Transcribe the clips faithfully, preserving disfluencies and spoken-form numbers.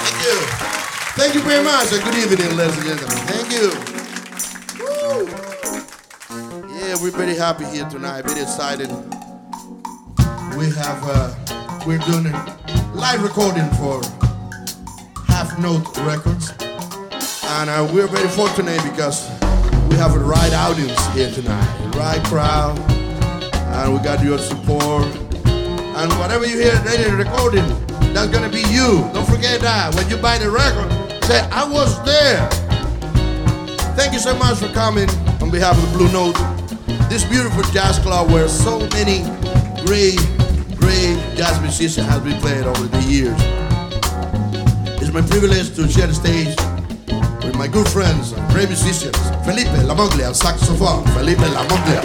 Thank you. Thank you very much, and good evening, ladies and gentlemen. Thank you. Woo. Yeah, we're very happy here tonight, very excited. We have, uh, we're doing a live recording for Half Note Records. And uh, we're very fortunate because we have a right audience here tonight, a right crowd, and we got your support. And whatever you hear in the recording, that's gonna be you. Don't forget that. When you buy the record, say, I was there. Thank you so much for coming on behalf of the Blue Note. This beautiful jazz club where so many great, great jazz musicians have been played over the years. It's my privilege to share the stage with my good friends, great musicians, Felipe Lamoglia, saxophone, Felipe Lamoglia.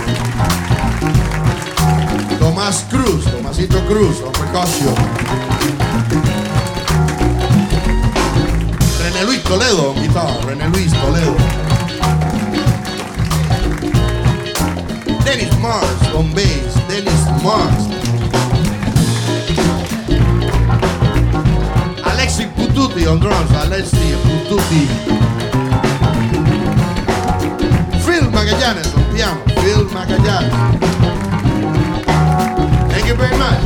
Tomás Cruz, Tomasito Cruz, on percussion. René Luis Toledo, on guitar, René Luis Toledo. Dennis Mars, on bass, Dennis Mars. Alexi Pututi on drums, Alexi Pututi. Phil Magallanes on piano, Phil Magallanes. Thank you very much.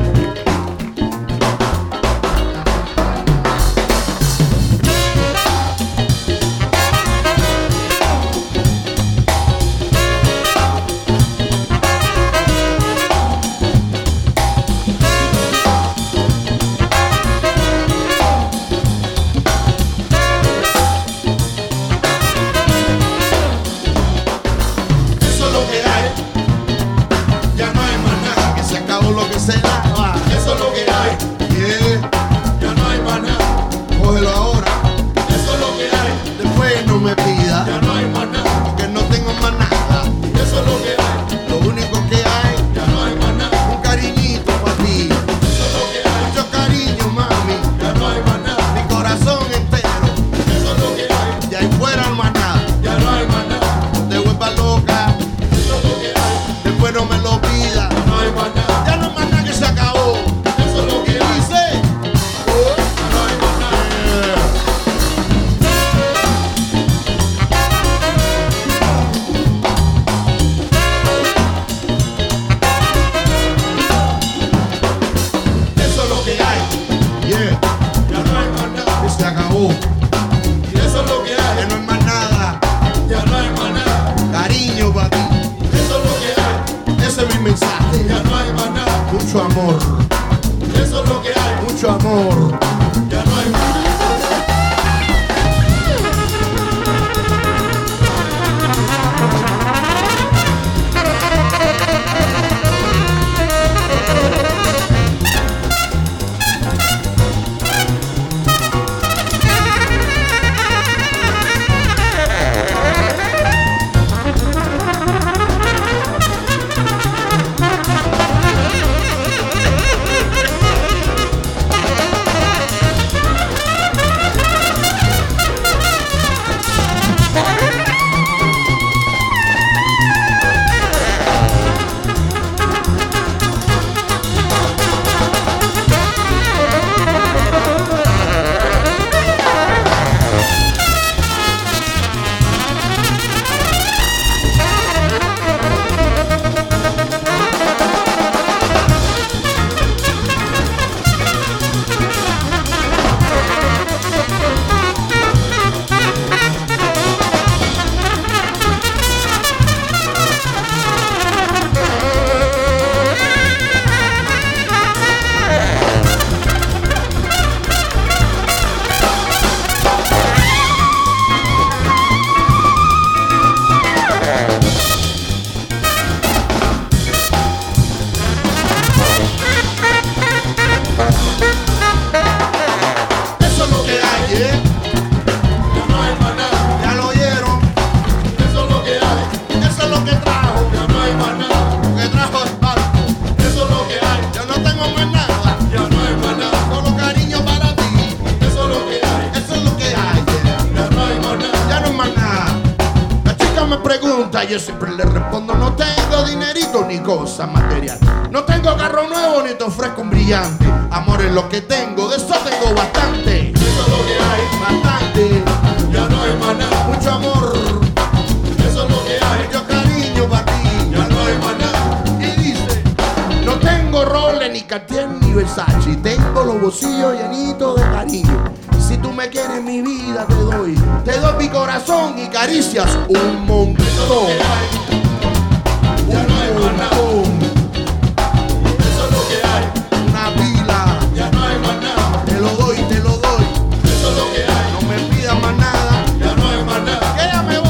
Eso es lo que hay, yeah. Ya no hay más nada. Cógelo ahora. Eso es lo que hay. Después no me pida. Ya no hay más nada. Porque no tengo más nada. Eso es lo que hay. Lo único que hay. Ya no hay más nada. Un cariñito para ti. Eso es lo que hay. Mucho cariño, mami. Ya no hay más nada. Mi corazón entero. Eso es lo que hay. Ya ahí fuera no más nada. Ya no hay más nada. No te vuelvas loca. Eso es lo que hay. Después no me lo pida. Ya no hay más nada. Ya no hay más nada que se acabó. Eso es lo que dice. Oh, ya no hay más nada. Eso es lo que hay. Yeah. Ya no hay más nada. Que se acabó. Y eso es lo que hay. Ya no hay más nada. Ya no hay más nada. Cariño para ti. Eso es lo que hay. Ese es mi mensaje. Ya no hay más nada. Mucho amor. Eso es lo que hay. Mucho amor. Ya no hay más nada. pregunta, yo siempre le respondo: no tengo dinerito ni cosa material, no tengo carro nuevo ni te ofrezco un brillante. Amor es lo que tengo, de eso tengo bastante. Cartier ni Versace. Tengo los bolsillos llenitos de cariño. Si tú me quieres, mi vida te doy. Te doy mi corazón y caricias un montón. Ya no hay más nada. Eso es lo que hay. Una pila. Ya no hay más nada. Te lo doy, te lo doy. Eso es lo que hay. No me pidas más nada. Ya no hay más nada. Que ya me voy.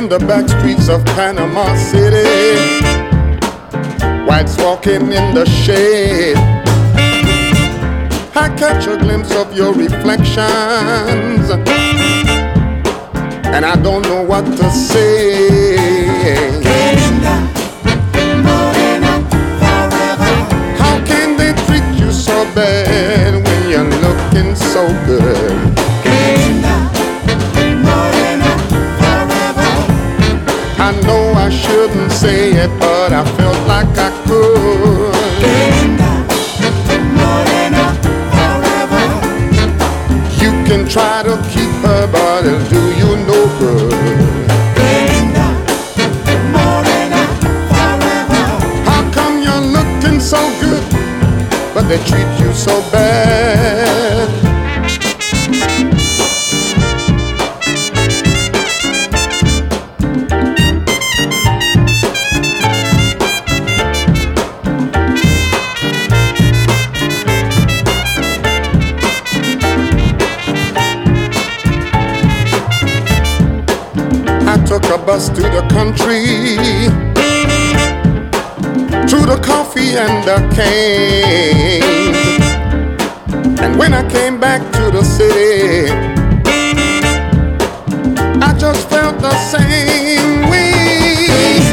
in the back streets of Panama City, whites walking in the shade. I catch a glimpse of your reflections, and I don't know what to say. How can they treat you so bad when you're looking so good? I know I shouldn't say it, but I felt like I could. You can try to keep her, but it'll do you no good. How come you're looking so good, but they treat you so bad? Took a bus to the country, through the coffee and the cane. And when I came back to the city, I just felt the same way.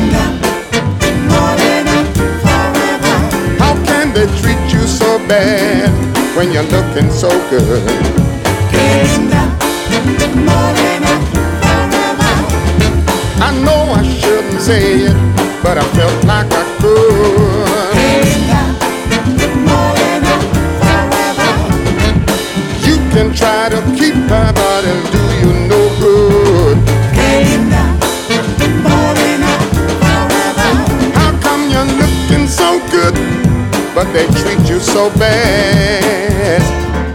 How can they treat you so bad when you're looking so good? I know I shouldn't say it, but I felt like I could. You can try to keep her, but it'll do you no good. How come you're looking so good, but they treat you so bad?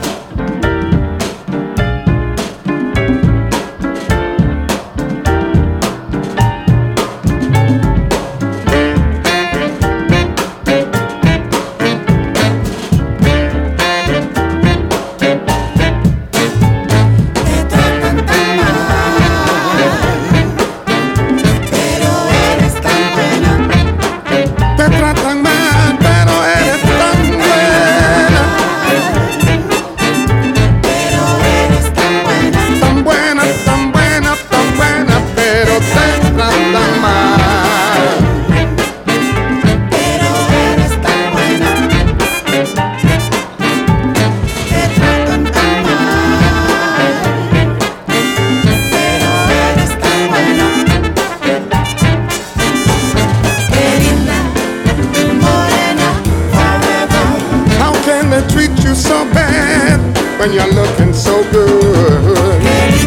When you're looking so good,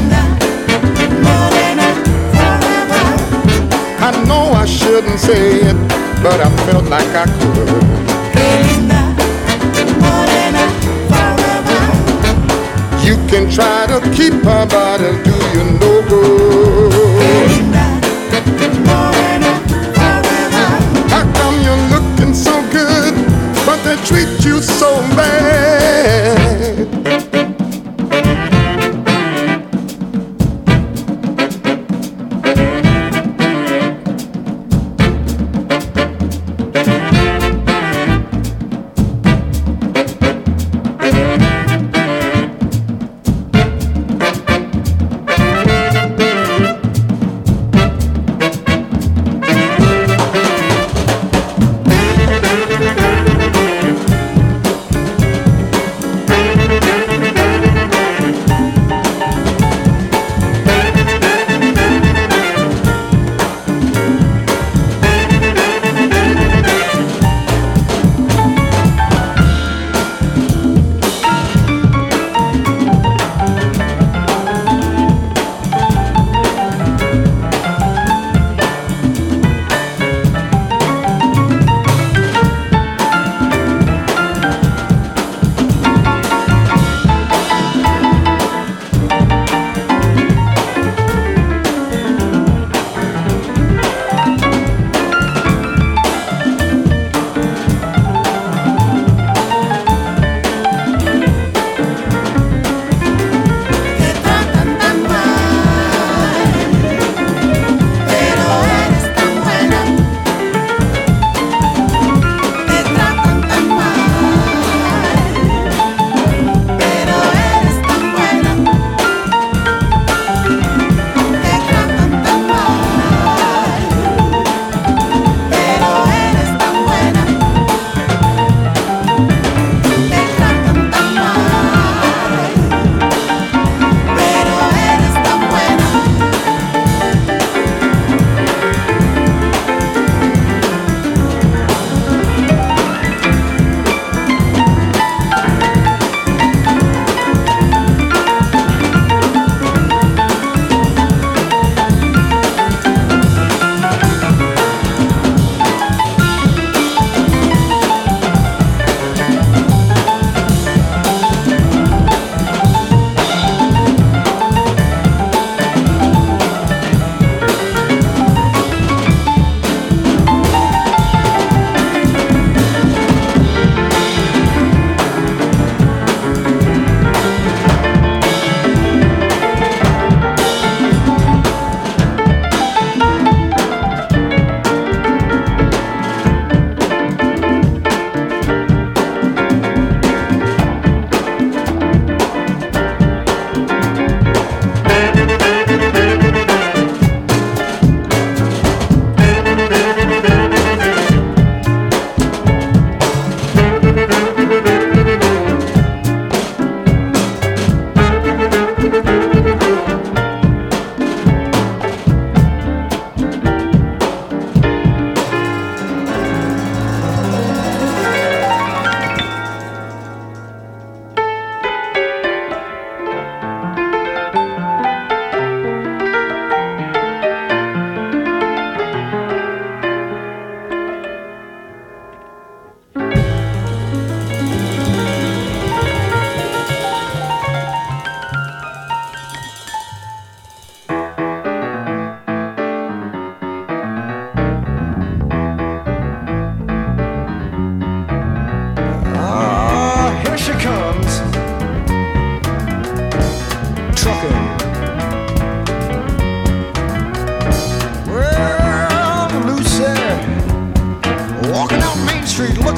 I know I shouldn't say it, but I felt like I could. You can try to keep her, but it'll do you no good. How come you're looking so good, but they treat you so bad?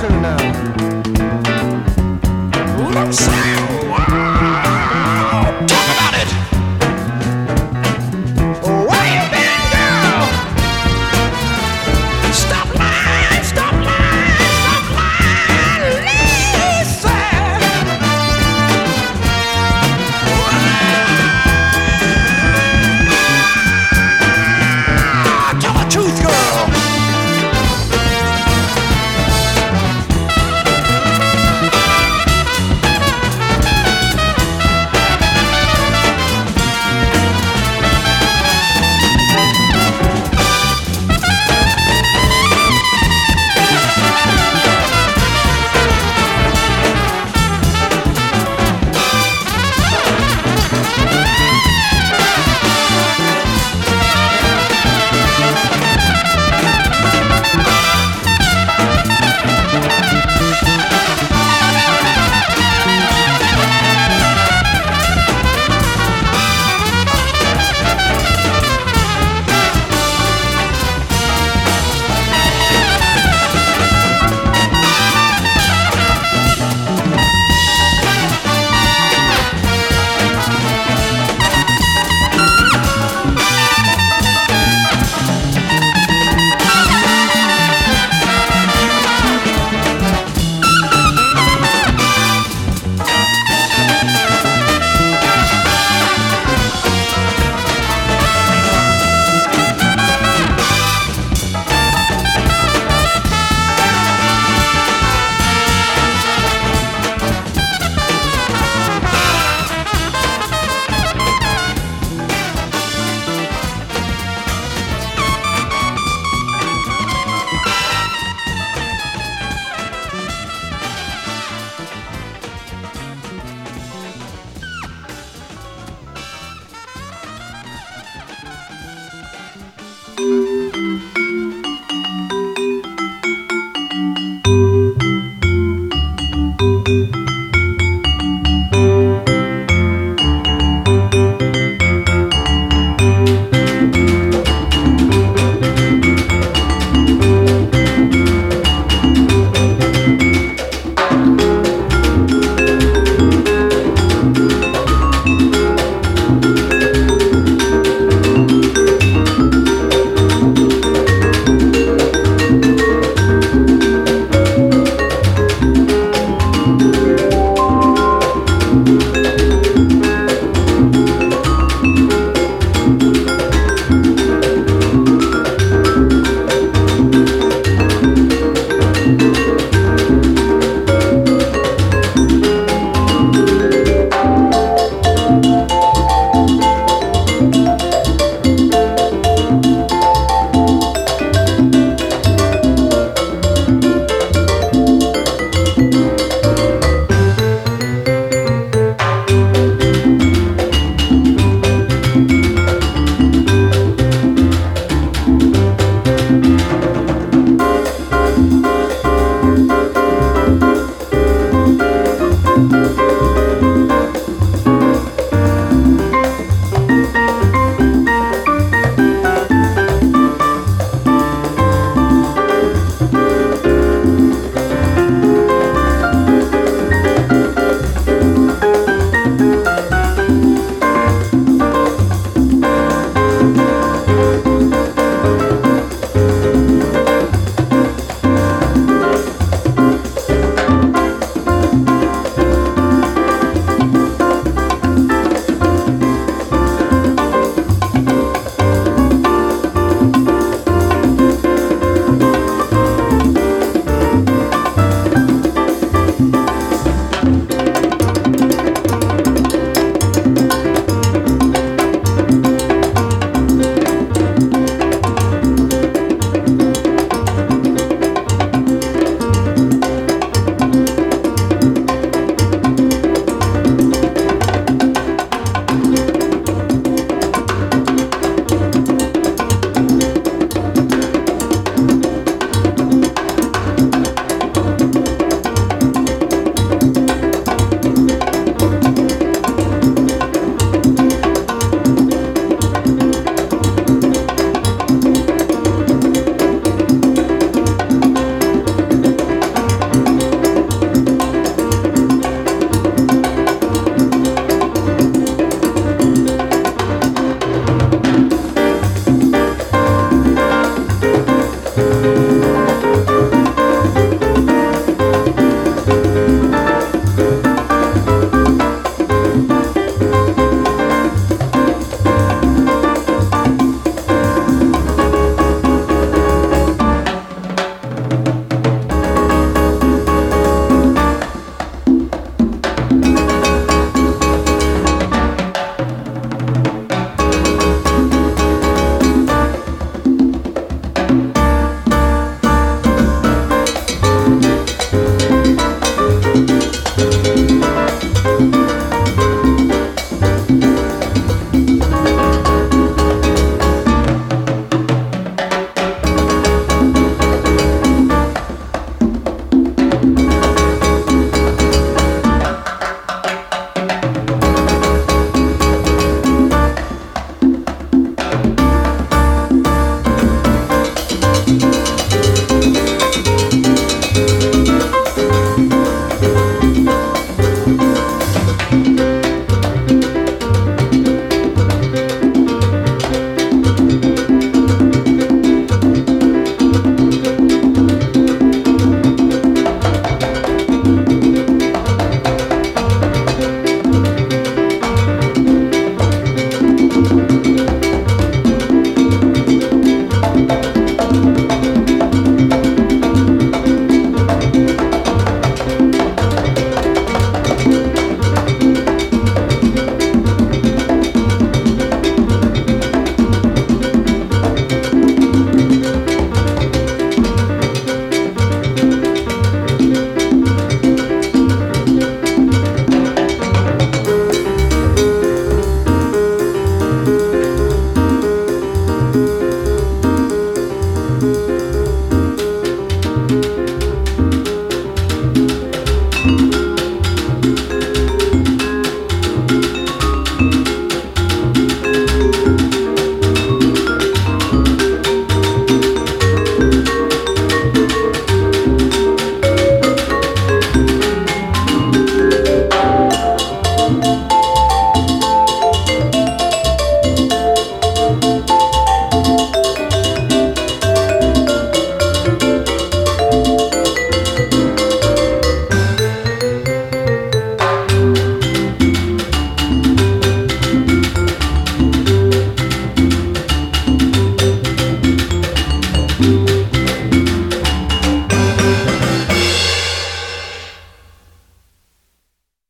buckle now. Ooh,